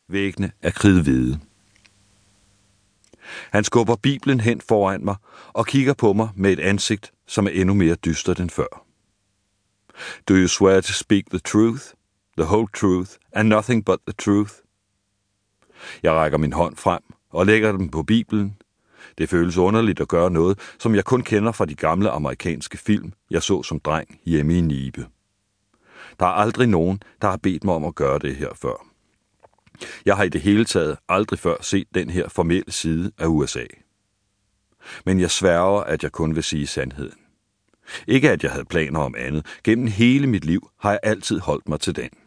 Væggene er kridhvide. Han skubber Bibelen hen foran mig og kigger på mig med et ansigt, som er endnu mere dystert end før. Do you swear to speak the truth, the whole truth, and nothing but the truth? Jeg rækker min hånd frem og lægger den på Bibelen. Det føles underligt at gøre noget, som jeg kun kender fra de gamle amerikanske film, jeg så som dreng hjemme i Nibe. Der er aldrig nogen, der har bedt mig om at gøre det her før. Jeg har i det hele taget aldrig før set den her formelle side af USA. Men jeg sværger, at jeg kun vil sige sandheden. Ikke at jeg havde planer om andet. Gennem hele mit liv har jeg altid holdt mig til den.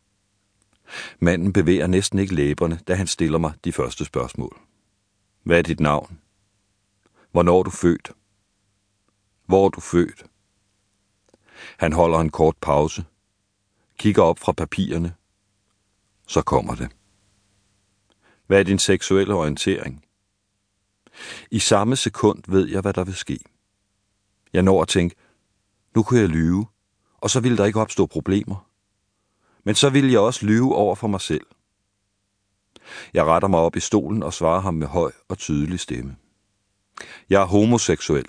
Manden bevæger næsten ikke læberne, da han stiller mig de første spørgsmål. Hvad er dit navn? Hvornår er du født? Hvor er du født? Han holder en kort pause, kigger op fra papirerne. Så kommer det. Hvad er din seksuelle orientering? I samme sekund ved jeg, hvad der vil ske. Jeg når at tænke, nu kunne jeg lyve, og så ville der ikke opstå problemer. Men så ville jeg også lyve over for mig selv. Jeg retter mig op i stolen og svarer ham med høj og tydelig stemme. Jeg er homoseksuel.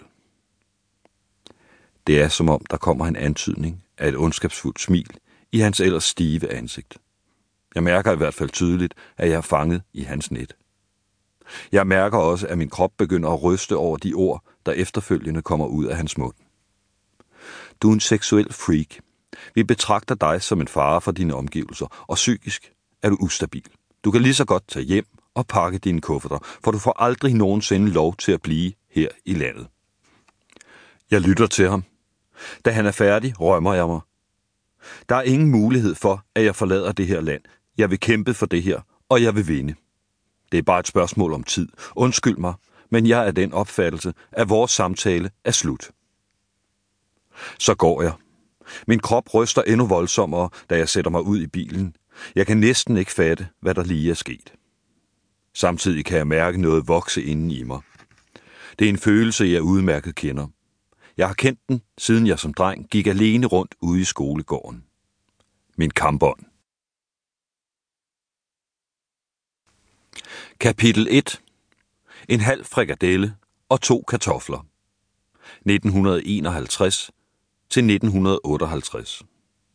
Det er som om, der kommer en antydning af et ondskabsfuldt smil i hans ellers stive ansigt. Jeg mærker i hvert fald tydeligt, at jeg er fanget i hans net. Jeg mærker også, at min krop begynder at ryste over de ord, der efterfølgende kommer ud af hans mund. Du er en seksuel freak. Vi betragter dig som en fare for dine omgivelser, og psykisk er du ustabil. Du kan lige så godt tage hjem og pakke dine kufferter, for du får aldrig nogensinde lov til at blive her i landet. Jeg lytter til ham. Da han er færdig, rømmer jeg mig. Der er ingen mulighed for, at jeg forlader det her land. Jeg vil kæmpe for det her, og jeg vil vinde. Det er bare et spørgsmål om tid. Undskyld mig, men jeg er den opfattelse, at vores samtale er slut. Så går jeg. Min krop ryster endnu voldsommere, da jeg sætter mig ud i bilen. Jeg kan næsten ikke fatte, hvad der lige er sket. Samtidig kan jeg mærke noget vokse inden i mig. Det er en følelse, jeg udmærket kender. Jeg har kendt den, siden jeg som dreng gik alene rundt ude i skolegården. Min kampånd. Kapitel 1. En halv frikadelle og 2 kartofler. 1951 til 1958.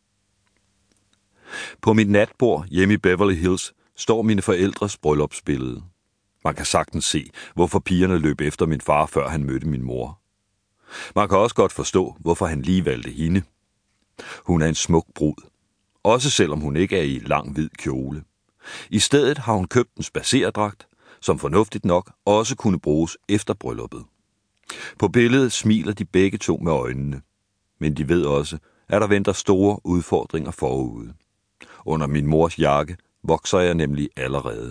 På mit natbord hjemme i Beverly Hills står mine forældres bryllupsbillede. Man kan sagtens se, hvorfor pigerne løb efter min far, før han mødte min mor. Man kan også godt forstå, hvorfor han lige valgte hende. Hun er en smuk brud, også selvom hun ikke er i lang hvid kjole. I stedet har hun købt en spadserdragt, som fornuftigt nok også kunne bruges efter brylluppet. På billedet smiler de begge to med øjnene, men de ved også, at der venter store udfordringer forude. Under min mors jakke vokser jeg nemlig allerede.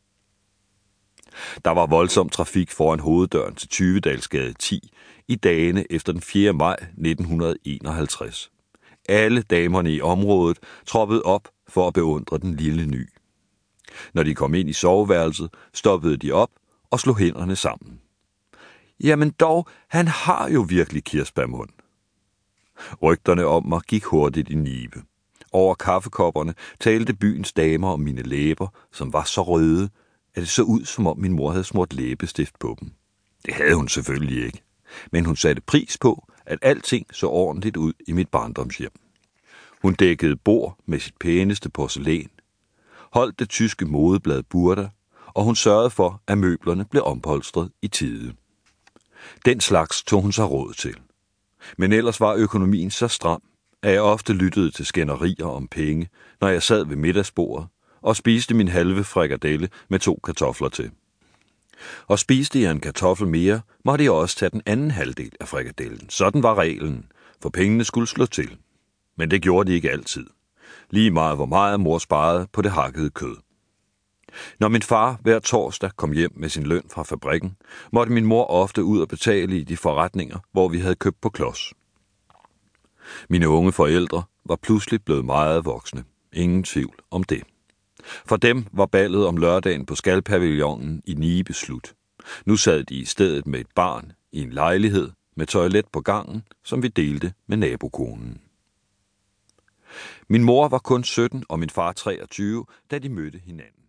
Der var voldsom trafik foran hoveddøren til Tyvedalsgade 10 i dagene efter den 4. maj 1951. Alle damerne i området troppede op for at beundre den lille ny. Når de kom ind i soveværelset, stoppede de op og slog hænderne sammen. Jamen dog, han har jo virkelig kirsebærmund. Rygterne om mig gik hurtigt i Nibe. Over kaffekopperne talte byens damer om mine læber, som var så røde, at det så ud, som om min mor havde smurt læbestift på dem. Det havde hun selvfølgelig ikke, men hun satte pris på, at alting så ordentligt ud i mit barndomshjem. Hun dækkede bord med sit pæneste porcelæn, holdt det tyske modeblad Burda, og hun sørgede for, at møblerne blev ompolstret i tide. Den slags tog hun sig råd til. Men ellers var økonomien så stram, at jeg ofte lyttede til skænderier om penge, når jeg sad ved middagsbordet og spiste min halve frikadelle med 2 kartofler til. Og spiste jeg en kartoffel mere, måtte jeg også tage den anden halvdel af frikadellen. Sådan var reglen, for pengene skulle slå til. Men det gjorde de ikke altid. Lige meget hvor meget mor sparede på det hakkede kød. Når min far hver torsdag kom hjem med sin løn fra fabrikken, måtte min mor ofte ud og betale i de forretninger, hvor vi havde købt på klods. Mine unge forældre var pludselig blevet meget voksne. Ingen tvivl om det. For dem var ballet om lørdagen på Skalpavillonen i Nibe slut. Nu sad de i stedet med et barn i en lejlighed med toilet på gangen, som vi delte med nabokonen. Min mor var kun 17 og min far 23, da de mødte hinanden.